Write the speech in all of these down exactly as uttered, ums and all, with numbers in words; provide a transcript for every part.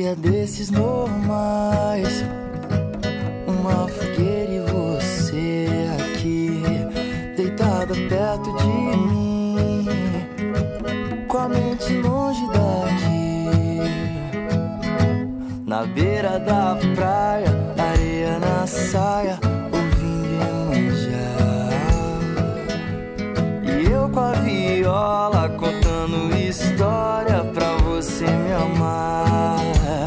dia desses normais, uma fogueira e você aqui, deitada perto de mim, com a mente longe daqui. Na beira da praia, areia na saia, ouvindo Iemanjá. E eu com a viola contando história pra você me amar.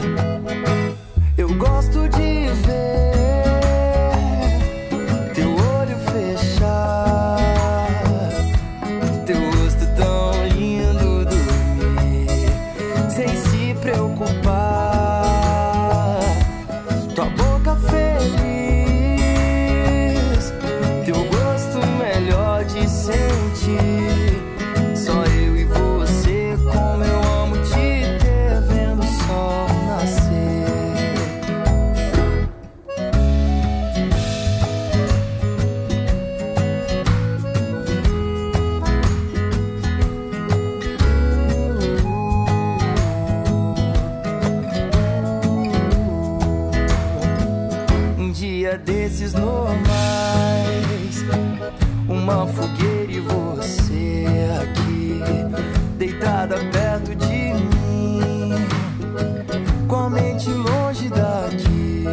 Eu gosto de ver teu olho fechar, teu rosto tão lindo dormir sem se preocupar, tua boca feliz, teu gosto melhor de sentir. Só eu e você, como eu amo te ter, vendo o sol nascer. Um dia desses normais, uma fogueira e você aqui, deitada perto de mim, com a mente longe daqui.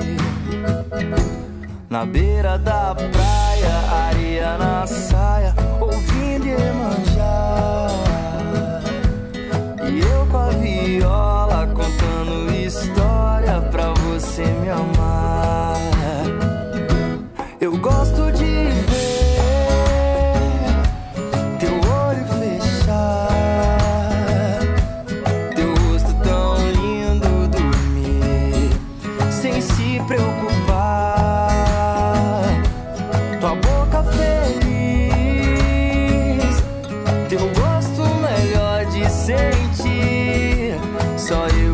Na beira da praia, areia na saia, ouvindo Iemanjá. E eu com a viola contando história pra você me amar. Eu gosto de ver teu olho fechar, teu rosto tão lindo dormir sem se preocupar, tua boca feliz, teu gosto melhor de sentir. Só eu